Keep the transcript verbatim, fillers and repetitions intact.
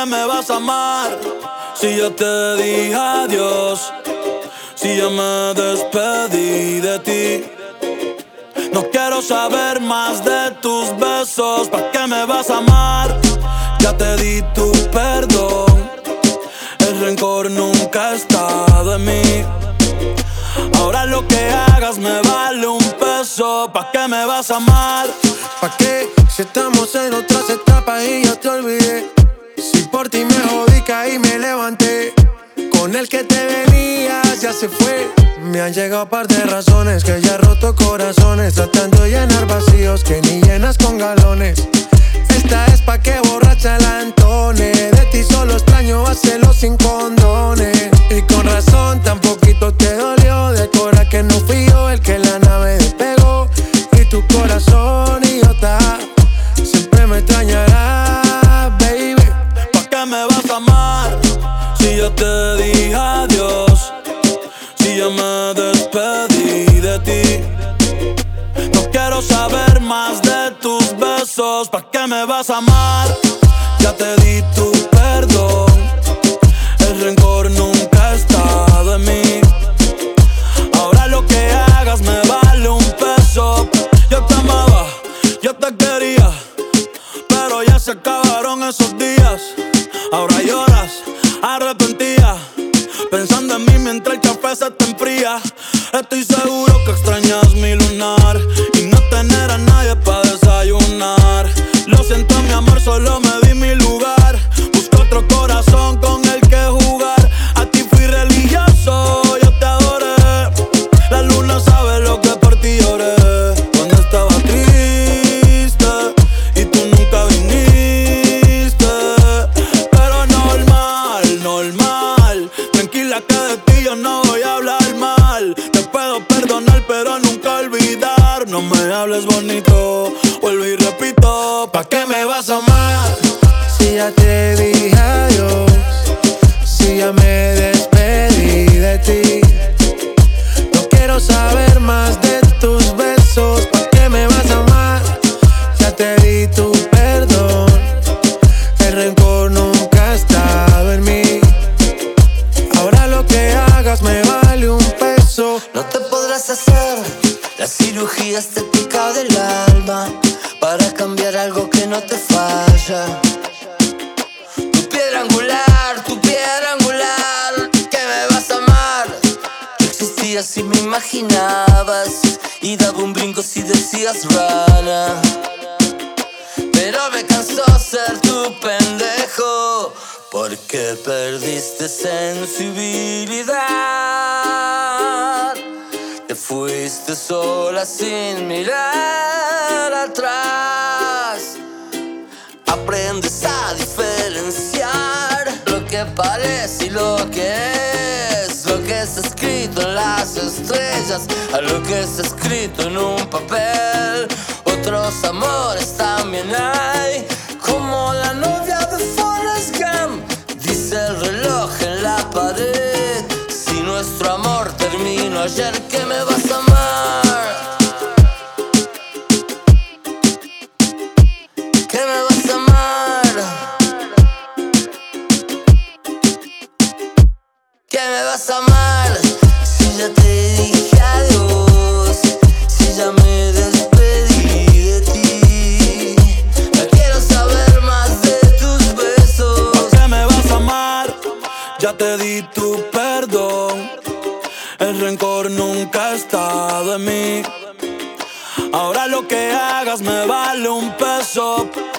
qué me vas a amar? Si yo te dije adiós, si ya me despedí de ti. No quiero saber más de tus besos. ¿Pa' qué me vas a amar? Ya te di tu perdón. El rencor nunca ha estado en mí. Ahora lo que hagas me vale un peso. ¿Pa' qué me vas a amar? ¿Pa' qué? Si estamos en otras etapas y ya te olvidé. Si por ti me jodí, caí y me levanté. Con el que te venías ya se fue. Me han llegado par de razones que ya he roto corazones, tratando de llenar vacíos que ni llenas con galones. Esta es pa' que borracha la entone. De ti solo extraño hacerlo sin condones. Y con razón tan poquito te dolió. De cora que no fui yo el que la nave despegó. Y tu corazón idiota siempre me extrañará, baby. ¿Pa' qué me vas a amar? Si yo te dije adiós, si ya me despedí de ti. No quiero saber más de tus besos. ¿Pa' qué me vas a amar? Ya te di tu perdón. El rencor nunca ha estado en mí. Ahora lo que hagas me vale un peso. Yo te amaba, yo te quería, pero ya se acabaron esos días. Ahora lloras, arrepentida, pensando en mí mientras el café se te enfría. Estoy seguro que extrañas mi lunar y no tener a nadie pa' desayunar. Lo siento, mi amor, solo me di mi lugar. Busco otro corazón con el que jugar. A ti fui religioso, yo te adoré. La luna sabe lo que por ti lloré. Cuando estaba triste y tú nunca viniste. Pero normal, normal, tranquila que de ti yo no voy a hablar mal. Te puedo perdonar pero nunca olvidar. No me hables bonito, vuelvo y repito. ¿Pa' qué me vas a amar? Si ya te dije adiós, si ya me despedí de ti. No quiero saber más de tus besos. ¿Pa' qué me vas a amar? Ya te di tu perdón. El rencor nunca ha estado en mí. Ahora lo que hagas me vale un peso. No te podrás hacer la cirugía estética del alma para cambiar algo que no te falla. Tu piedra angular, tu piedra angular, que me vas a amar. Yo existía si me imaginabas y daba un brinco si decías rana. Pero me cansó ser tu pendejo, porque perdiste sensibilidad. Te fuiste sola sin mirar atrás. Aprendes a diferenciar lo que parece y lo que es. Lo que está escrito en las estrellas a lo que está escrito en un papel. Otros amores también hay, como la novia de Forrest Gump. Dice el reloj en la pared: si nuestro amor terminó ayer, ¿qué me vas a amar? ¿Qué me vas a amar? ¿Qué me vas a amar? Si ya te dije adiós, si ya me despedí de ti. No quiero saber más de tus besos. ¿Por qué me vas a amar? Ya te di tu perdón. El rencor nunca ha estado en mí. Ahora lo que hagas me vale un peso.